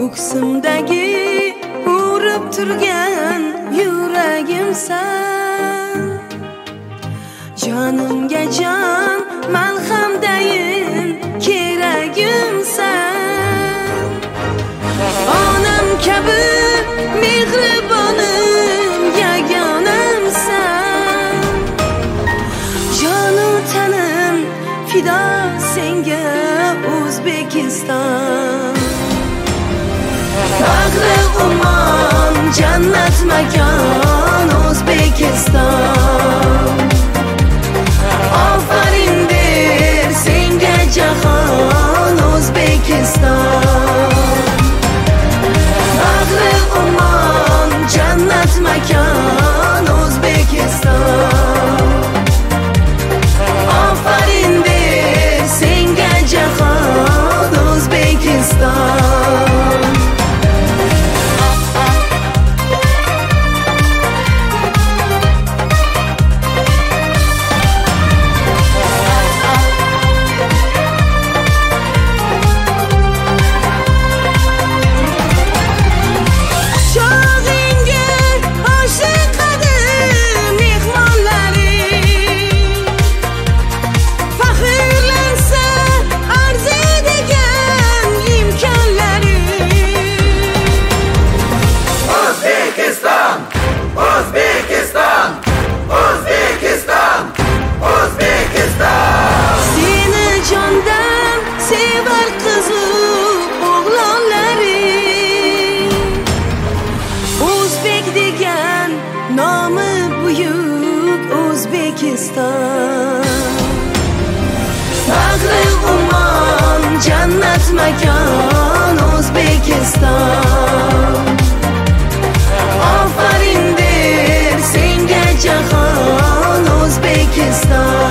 ko'ksimdagi urib turgan yuragimsan, jonimga jon malhamdayin keragimsan. Onam kabi mehribonim yagonamsan, jonu tanim fido senga O'zbekiston. Bag'ri umon jannat makon O'zbekiston. Ofarin der senga jahon O'zbekiston. Bag'ri umon jannat makon O'zbekiston. Ofarin der senga jahon O'zbekiston. Nomi buyuk O'zbekiston. Bag'ri umon jannat makon O'zbekiston. Ofarin der senga jahon O'zbekiston.